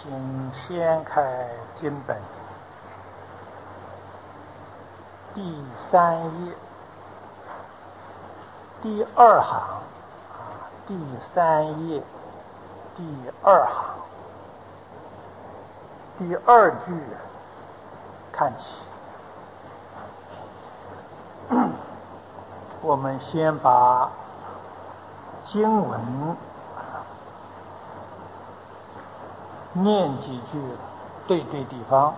请掀开经本第3页第2行第3页第2行第2句看起。我们先把经文念几句对地方。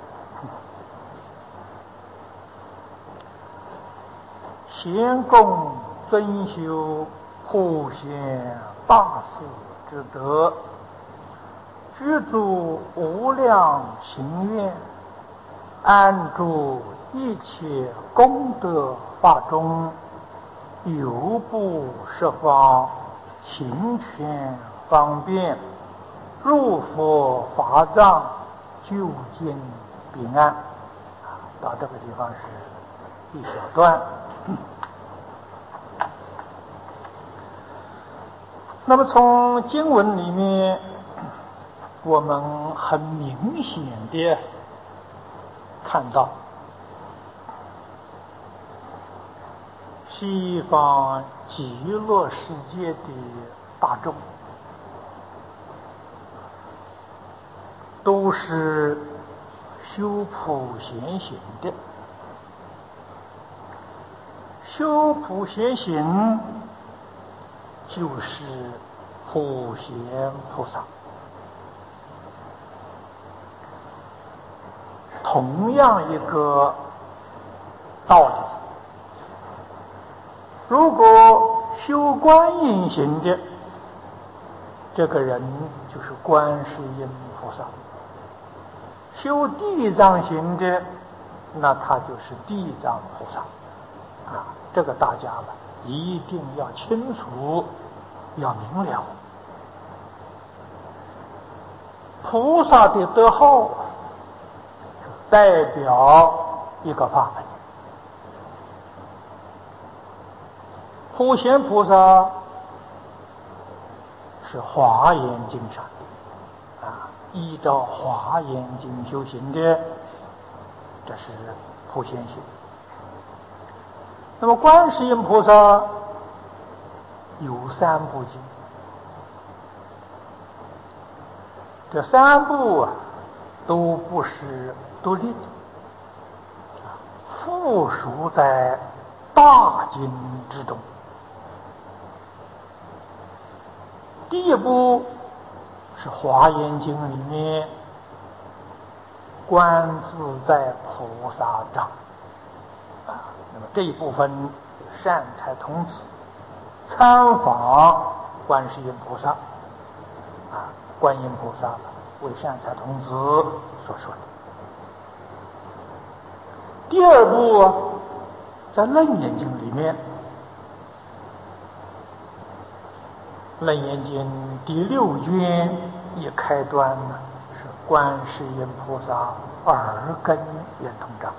贤供尊修普贤大士之德，具足无量行愿，安住一切功德法中，犹不十方行权方便，入佛法藏，究竟彼岸。到这个地方是一小段。那么从经文里面，我们很明显的看到，西方极乐世界的大众都是修普贤行的。修普贤行就是普贤菩萨。同样一个道理，如果修观音行的这个人就是观世音菩萨，修地藏行的那他就是地藏菩萨。这个大家一定要清楚，要明了。菩萨的德号代表一个法门。普贤菩萨是华严经上依照华严经修行的，这是普贤行。那么观世音菩萨有3部经，这3部都不是独立的，附属在大经之中。第一部是华严经里面观自在菩萨章，那么这一部分善财童子参访观世音菩萨，观音菩萨为善财童子所说的。第2部在楞严经里面，楞严经第6卷一开端是观世音菩萨耳根圆通章。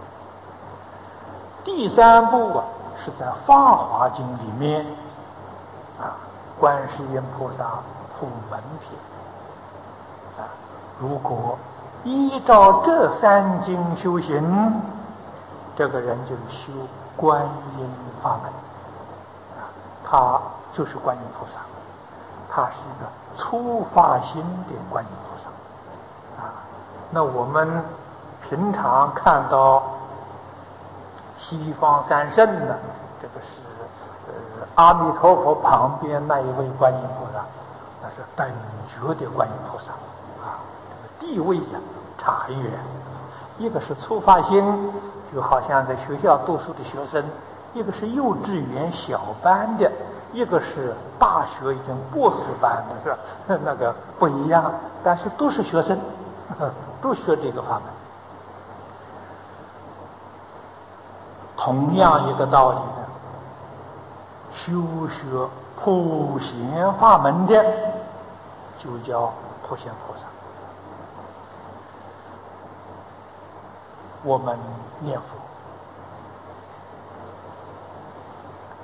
第3部是在法华经里面观世音菩萨普门品。如果依照这3经修行，这个人就是修观音法门，他就是观音菩萨，他是一个初发心的观音菩萨。那我们平常看到西方三圣呢，这个是阿弥陀佛旁边那一位观音菩萨，那是等觉的观音菩萨这个地位差很远。一个是初发心，就好像在学校读书的学生；一个是幼稚园小班的；一个是大学已经博士班的，是吧？那个不一样，但是都是学生，都学这个法门。同样一个道理呢，修学普贤法门的就叫普贤菩萨。我们念佛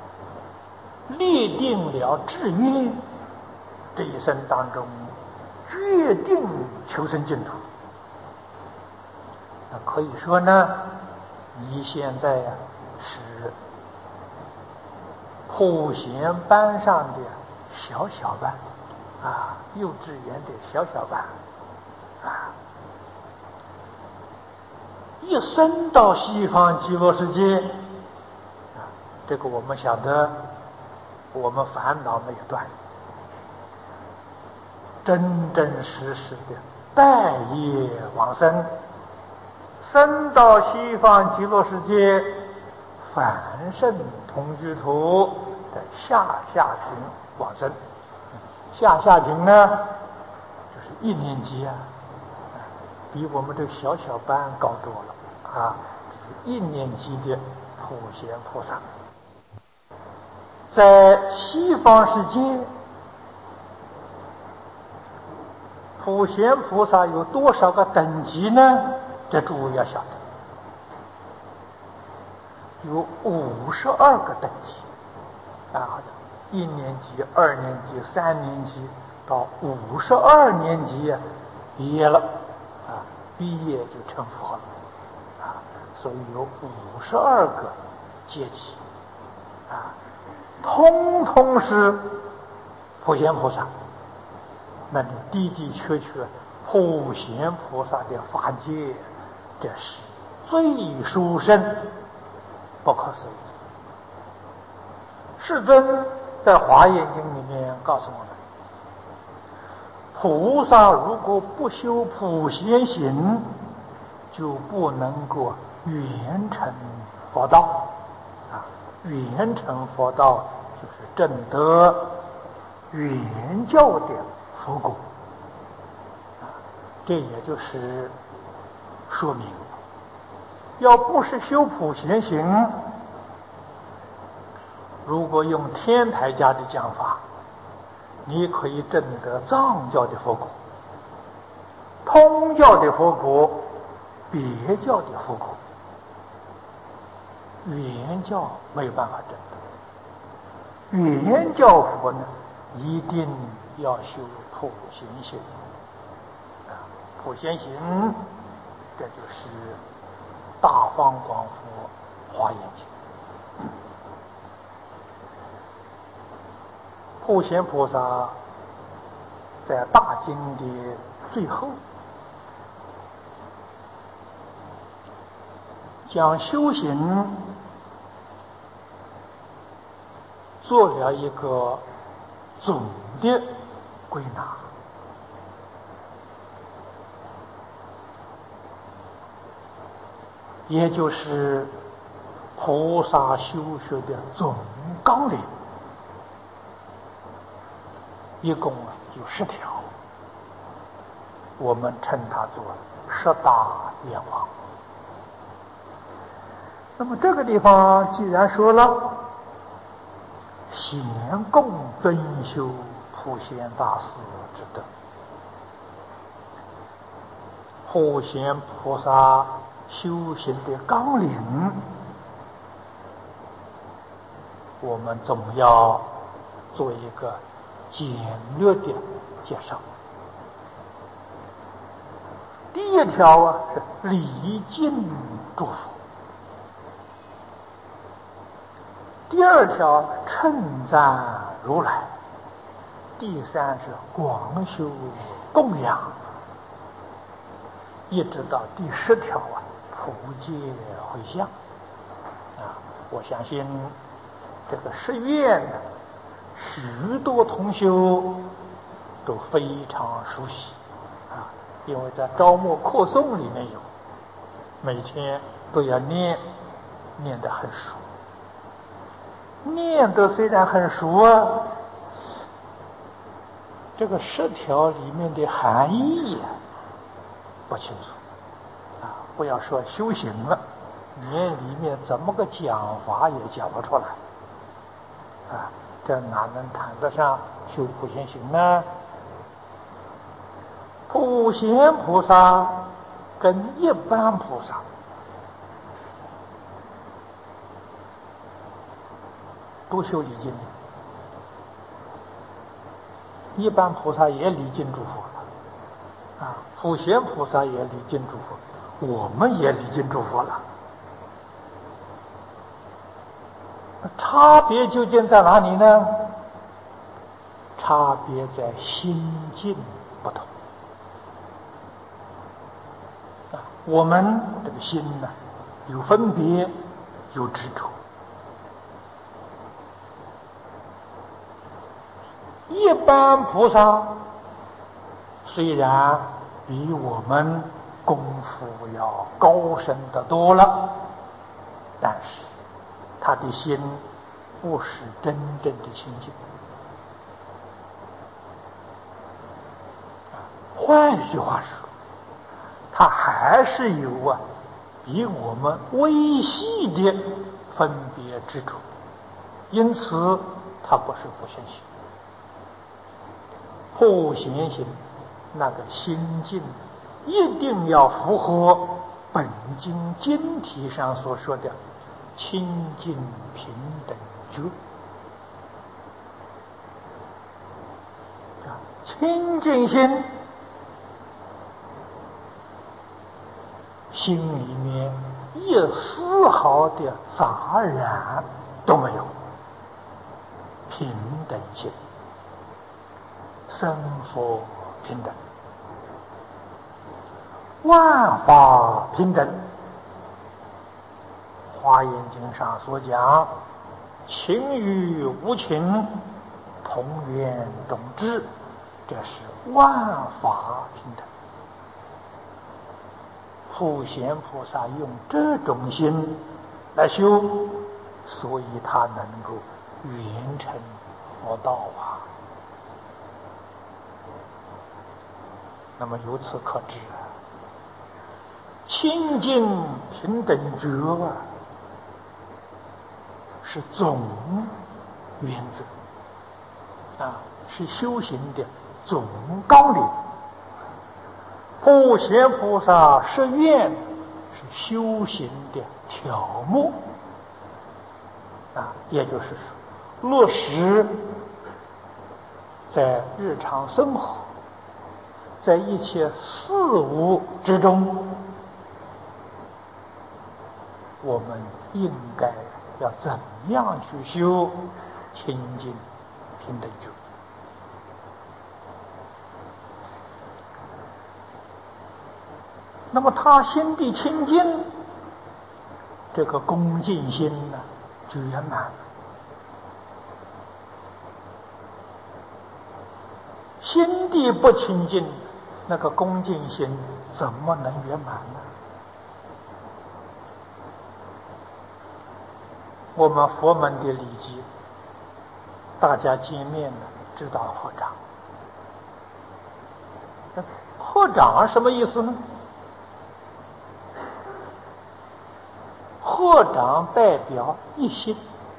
立定了志愿，这一生当中决定求生净土。那可以说呢，你现在呀是普贤班上的小班啊，幼稚园的小班啊，一生到西方极乐世界啊，这个我们晓得，我们烦恼没有断，真真实实的待业往生，生到西方极乐世界凡圣同居土的下品往生。下品呢，就是1年级啊，比我们这个小班高多了啊，就是1年级的普贤菩萨。在西方世界，普贤菩萨有多少个等级呢？这诸位要晓得，有52个等级啊，1年级、2年级、3年级到52年级毕业了啊，毕业就成佛了啊，所以有52个阶级啊，通通是普贤菩萨。那你的确普贤菩萨的法界，这是最殊胜，不可思议。世尊在《华严经》里面告诉我们，菩萨如果不修普贤行，就不能够圆成佛道啊！圆成佛道就是证得圆教的佛果啊！这也就是说明，要不是修普贤行，如果用天台家的讲法，你可以证得藏教的佛果、通教的佛果、别教的佛果，圆教没有办法证得。圆教佛呢，一定要修普贤行啊！普贤行，这就是大方广佛华严经。普贤菩萨在大经的最后，将修行做了一个总的归纳，也就是菩萨修学的总纲领。一共有10条，我们称它做10大愿望。那么这个地方既然说了咸共敦修普贤大士之德，普贤菩萨修行的纲领，我们总要做一个简略的介绍。第1条啊是礼敬诸佛，第2条称赞如来，第3是广修供养，一直到第10条啊普皆回向啊！我相信这个10愿许多同修都非常熟悉啊，因为在招募扩诵里面有，每天都要念得很熟。念得虽然很熟啊，这个10条里面的含义不清楚啊！不要说修行了，连里面怎么个讲法也讲不出来啊！这哪能谈得上修普贤行呢？普贤菩萨跟一般菩萨都修礼敬，一般菩萨也礼敬诸佛了普贤菩萨也礼敬诸佛，我们也礼敬诸佛了。差别究竟在哪里呢？差别在心境不同。我们这个心呢，有分别，有执着。一般菩萨虽然比我们功夫要高深得多了，但是他的心不是真正的清净。换句话说，他还是有比我们微细的分别之处，因此他不是不现行。不现行那个心境一定要符合本经经题上所说的清净平等觉。清净心，心里面一丝毫的杂染都没有，平等心，生佛平等，万法平等。华严经上所讲，情与无情同源同质，这是万法平等。普贤菩萨用这种心来修，所以他能够圆成佛道啊。那么由此可知清净平等觉是总原则是修行的总纲领。普贤菩萨誓愿是修行的条目也就是说落实在日常生活，在一切事物之中，我们应该要怎样去修清净平等觉。那么他心地清净，这个恭敬心呢就圆满了。心地不清净，那个恭敬心怎么能圆满呢？我们佛门的礼仪，大家见面呢知道合掌。合掌什么意思呢？合掌代表一心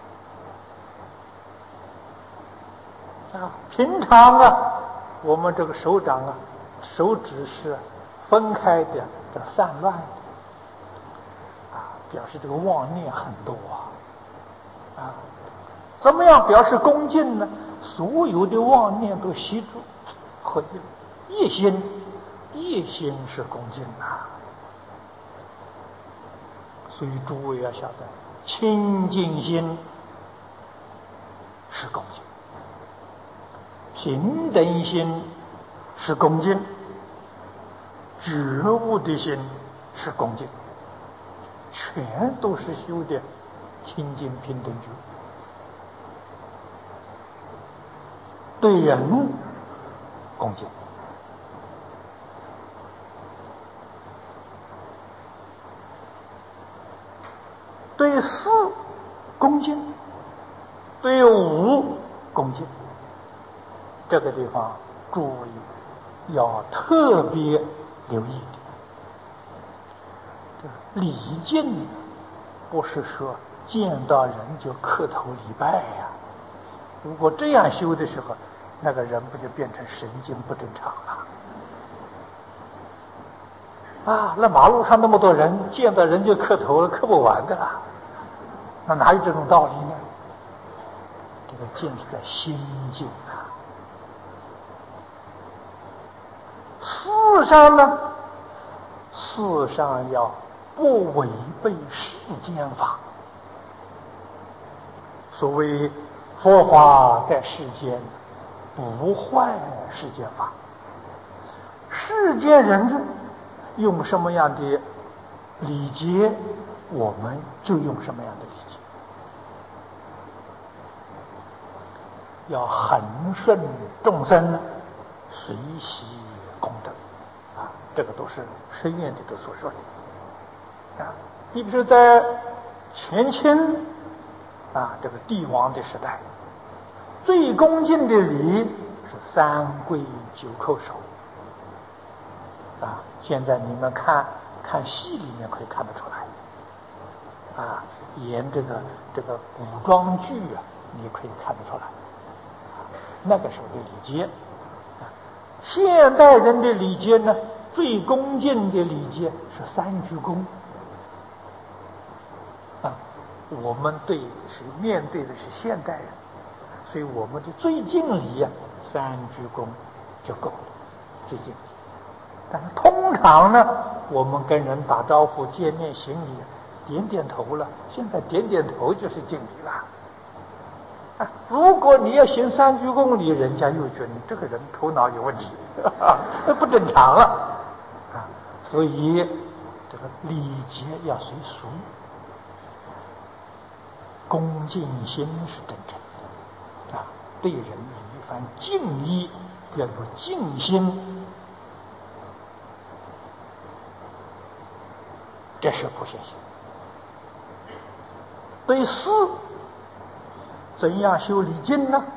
平常我们这个手掌手指是分开的，这散乱的表示这个妄念很多怎么样表示恭敬呢？所有的妄念都吸住合一心，一心是恭敬所以诸位要晓得，清净心是恭敬，平等心是恭敬，觉悟的心是恭敬，全都是修的清净平等觉。对人恭敬，对事恭敬，对物恭敬。这个地方诸位要特别留意的。礼敬不是说见到人就磕头礼拜如果这样修的时候，那个人不就变成神经不正常了那马路上那么多人，见到人就磕头了，磕不完的啦。那哪有这种道理呢？这个敬是在心境事上呢，事上要不违背世间法。所谓佛法在世间，不坏世间法。世间人用什么样的礼节，我们就用什么样的礼节。要恒顺众生，随喜功德啊，这个都是深院里头所说的啊。你比如在前清啊，这个帝王的时代，最恭敬的礼是三跪九叩首啊。现在你们看戏里面可以看得出来啊，演这个古装剧啊，你可以看得出来。那个时候的礼节，现代人的礼节呢，最恭敬的礼节是三鞠躬啊。我们面对的是现代人，所以我们的最敬礼啊，三鞠躬就够了，最敬礼。但是通常呢，我们跟人打招呼、见面行礼，点点头了，现在点点头就是敬礼了。如果你要行三鞠躬礼，人家又觉得你这个人头脑有问题，不正常了啊。所以这个礼节要随俗，恭敬心是真正的啊。对人有一番敬意，要有敬心，这是普贤行。对事怎样修礼敬呢？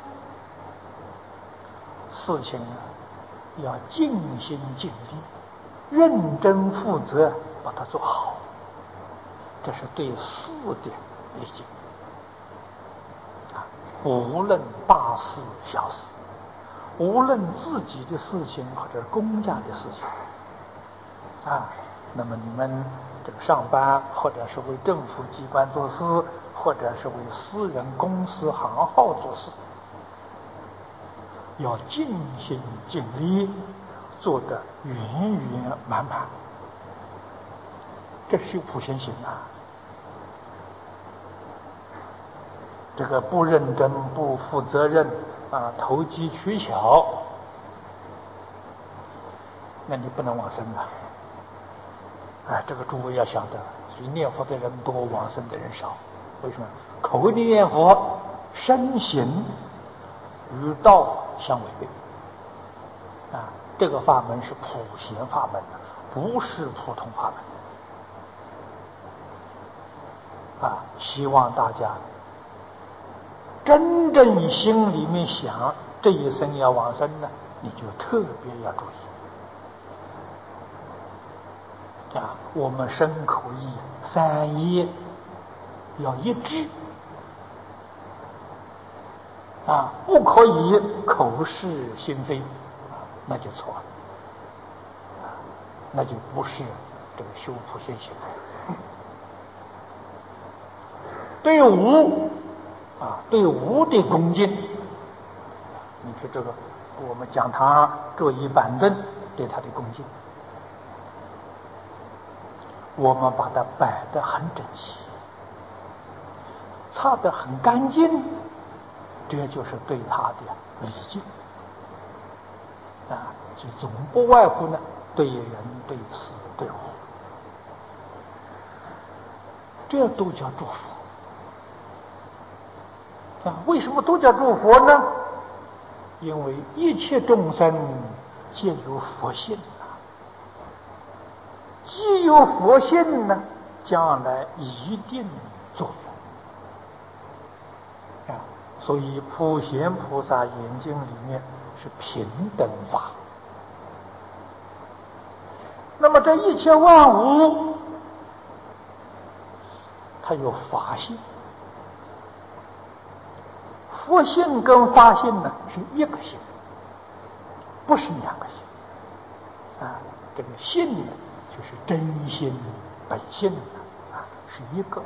事情要尽心尽力，认真负责，把它做好，这是对事的礼敬啊。无论大事小事，无论自己的事情或者公家的事情啊，那么你们这个上班，或者是为政府机关做事，或者是为私人公司行号做事，要尽心尽力，做得圆圆满满，这是普贤行啊。这个不认真、不负责任啊，投机取巧，那你不能往生啊！啊，这个诸位要晓得，所以念佛的人多，往生的人少。为什么？口里念佛，身行与道相违背啊！这个法门是普贤法门，不是普通法门啊！希望大家真正心里面想这一生要往生呢，你就特别要注意啊！我们身口意三业要一致啊，不可以口是心非，那就错了，那就不是这个修普贤行。对无啊，对无的恭敬，你说这个我们讲堂桌椅板凳对他的恭敬，我们把它摆得很整齐，擦得很干净，这就是对他的礼敬啊。所以总不外乎呢，对人、对事、对物，这都叫祝福啊。为什么都叫祝福呢？因为一切众生皆有佛性啊，既有佛性呢，将来一定作用啊。所以普贤菩萨眼睛里面是平等法。那么这一切万物，它有法性，佛性跟法性呢是一个性，不是两个性啊。这个性呢，就是真心本性啊，是一个，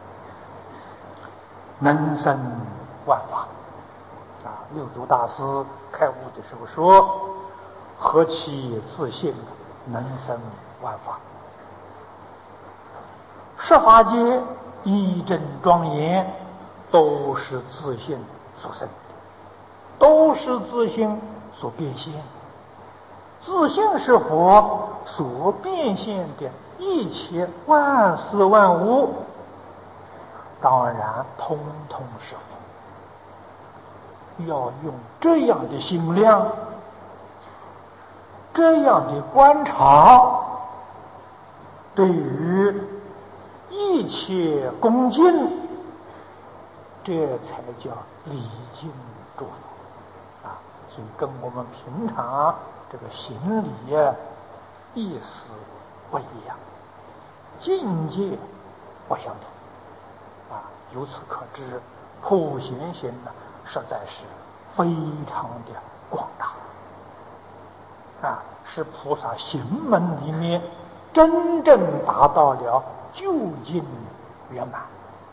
能生万法啊。六祖大师开悟的时候说： 何其自信，能生万法。十法界一真庄严，都是自信所生，都是自信所变现。自信是佛所变现的一切万事万物，当然通通是佛。要用这样的心量，这样的观察，对于一切恭敬，这才叫礼敬诸佛啊！所以跟我们平常这个行礼意思不一样，境界不相同啊！由此可知，普贤行呢，实在是非常的广大啊！是菩萨行门里面真正达到了究竟圆满。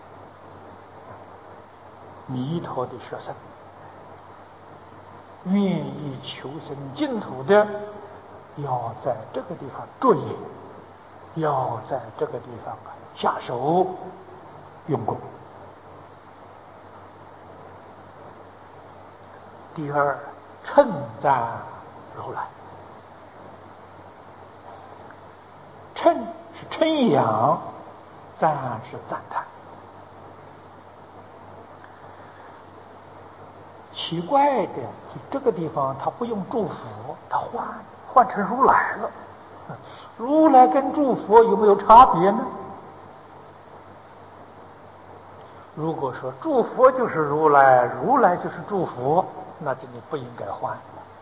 弥陀的学生，愿意求生净土的，要在这个地方着眼，要在这个地方下手用功。第二，称赞如来。称是称扬，赞是赞叹。奇怪的，这个地方他不用祝福，他换成如来了。如来跟祝福有没有差别呢？如果说祝福就是如来，如来就是祝福，那就你不应该换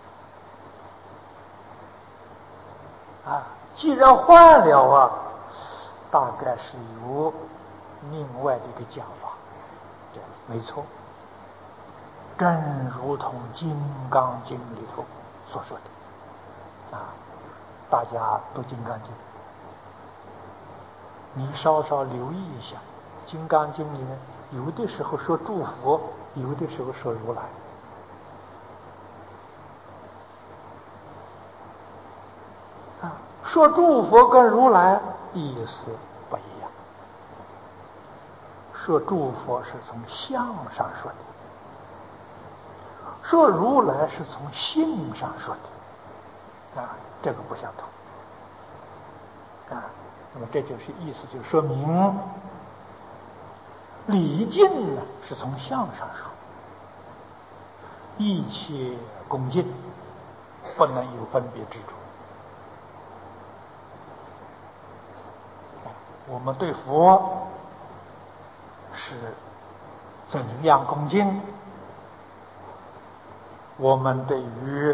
啊！既然换了啊，大概是有另外的一个讲法，对，没错。正如同《金刚经》里头所说的啊，大家读《金刚经》，你稍稍留意一下，《金刚经》里面有的时候说祝福，有的时候说如来。啊，说祝福跟如来意思不一样。说祝福是从相上说的，说如来是从性上说的，啊，这个不相同。啊，那么这就是意思，就说明礼敬呢是从相上说，一切恭敬不能有分别执着。我们对佛是怎样恭敬，我们对于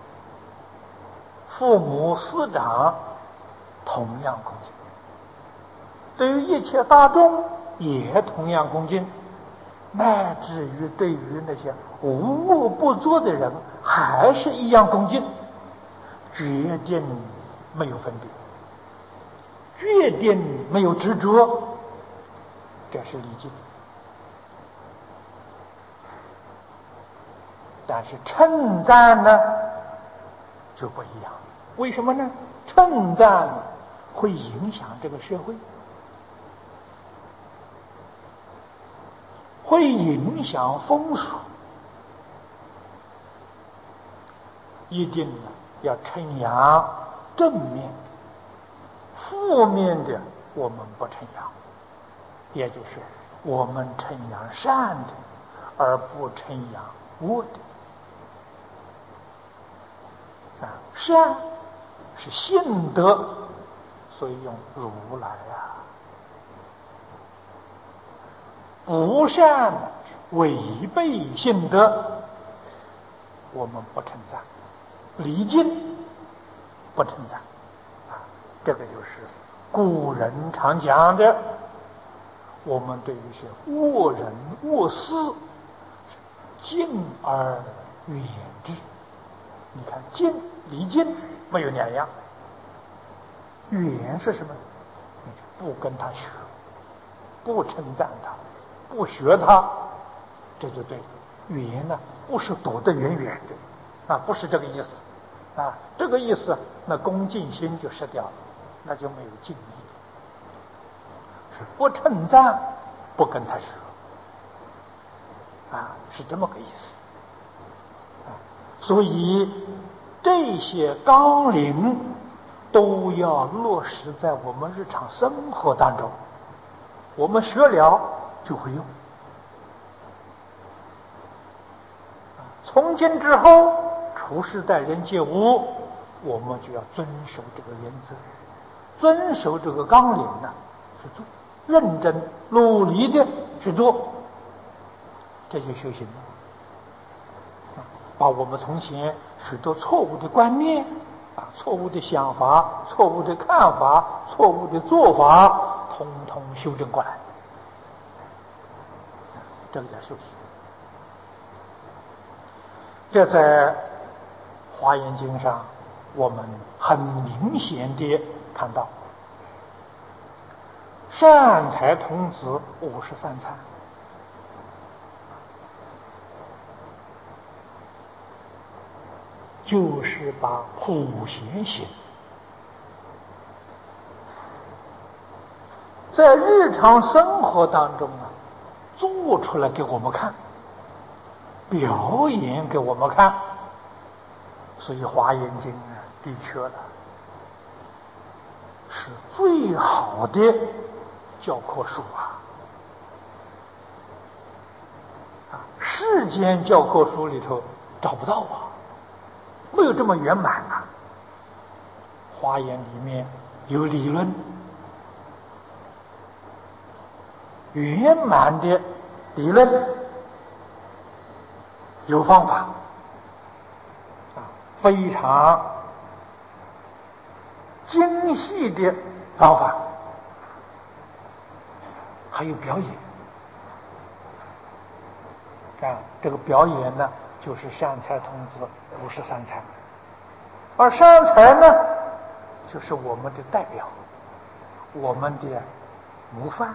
父母师长同样恭敬，对于一切大众也同样恭敬，乃至于对于那些无恶不作的人还是一样恭敬，决定没有分别，决定没有执着，这是礼敬。但是称赞呢就不一样，为什么呢？称赞会影响这个社会，会影响风俗，一定要称扬正面，负面的我们不称扬，也就是我们称扬善的，而不称扬恶的。善是性德，所以用如来啊。不善违背性德，我们不称赞，礼敬不称赞啊。这个就是古人常讲的，我们对于一些恶人恶事敬而远之。你看敬礼敬没有两样，远是什么？不跟他学，不称赞他，不学他，这就对了。远呢，不是躲得远远的啊，不是这个意思这个意思，那恭敬心就失掉了，那就没有敬意，是不称赞，不跟他说，是这么个意思。所以这些纲领都要落实在我们日常生活当中，我们学了就会用。从今之后，处事待人接物，我们就要遵守这个原则，遵守这个纲领去做，认真努力的去做，这就修行了。把我们从前许多错误的观念错误的想法、错误的看法、错误的做法，统统修正过来，这个叫修行。这在《华严经》上，我们很明显地看到，善财童子53参，就是把普贤行在日常生活当中做出来给我们看，表演给我们看。所以《华严经》的确是最好的教科书世间教科书里头找不到没有这么圆满华严里面有理论，圆满的理论，有方法非常精细的方法，还有表演这个表演呢，就是善财童子53参，而善财呢，就是我们的代表，我们的模范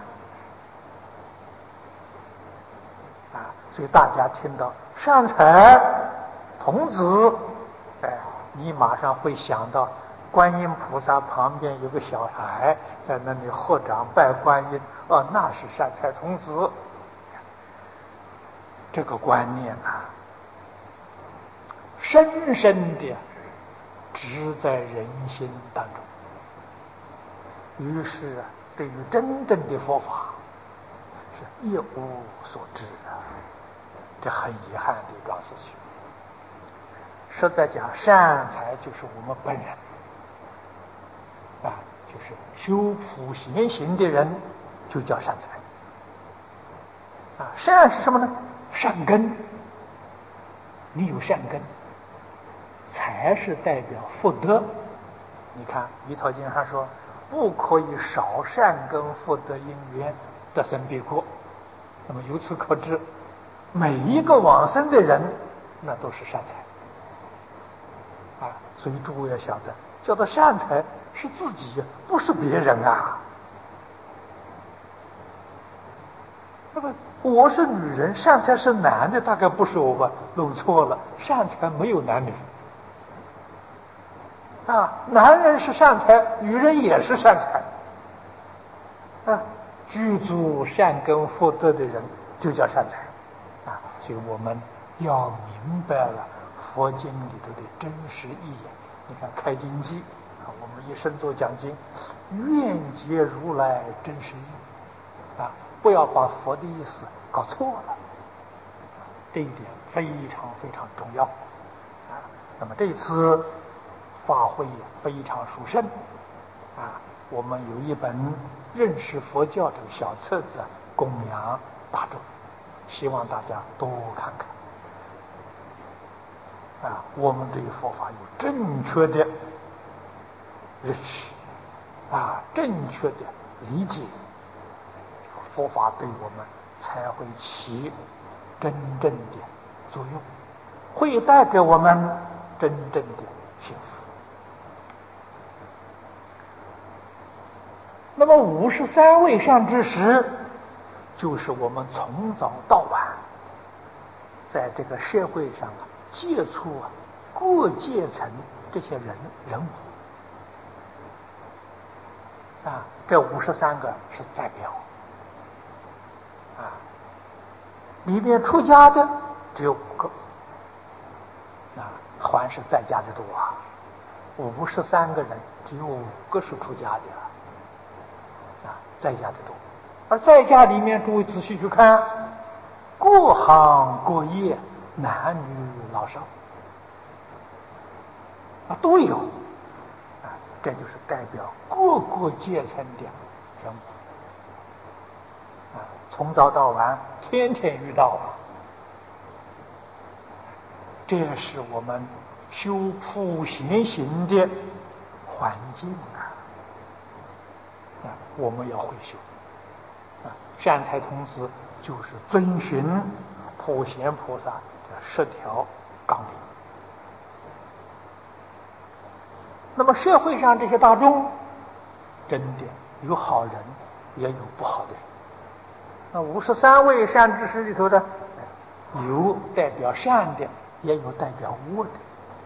所以大家听到善财童子，你马上会想到观音菩萨旁边有个小孩在那里合掌拜观音，那是善财童子。这个观念深深的植在人心当中，于是对于真正的佛法是一无所知这很遗憾的一桩事情。实在讲，善财就是我们本人就是修普贤行的人就叫善财善是什么呢？善根，你有善根，财是代表福德。你看《弥陀经》上说，不可以少善根福德因缘得生彼国。那么由此可知，每一个往生的人，那都是善财所以诸位要晓得，叫做善财是自己，不是别人那么我是女人，善财是男的，大概不是我吧？弄错了，善财没有男女男人是善财，女人也是善财具足善根福德的人就叫善财所以我们要明白了佛经里头的真实意义。你看开经记我们一生做讲经，愿解如来真实意不要把佛的意思搞错了，这一点非常非常重要那么这次法会非常殊胜我们有一本认识佛教这个小册子供养大众，希望大家多看看我们对佛法有正确的认识正确的理解，佛法对我们才会起真正的作用，会带给我们真正的幸福。那么53位善知识，就是我们从早到晚在这个社会上接触各阶层这些人物啊，这53个是代表啊，里面出家的只有5个啊，还是在家的多啊。53个人只有5个是出家的啊，在家的多。而在家里面，诸位仔细去看，各行各业，男女老少啊都有啊，这就是代表各个阶层的人物啊，从早到晚，天天遇到啊。这是我们修普贤行的环境啊，我们要会修啊。善财童子就是遵循普贤菩萨的10条纲领。那么社会上这些大众，真的有好人，也有不好的人。那53位善知识里头的，有代表善的，也有代表恶的。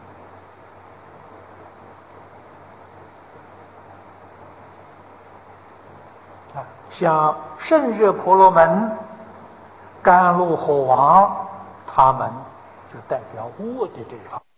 啊，像圣热婆罗门、甘露火王，他们就代表恶的这一方。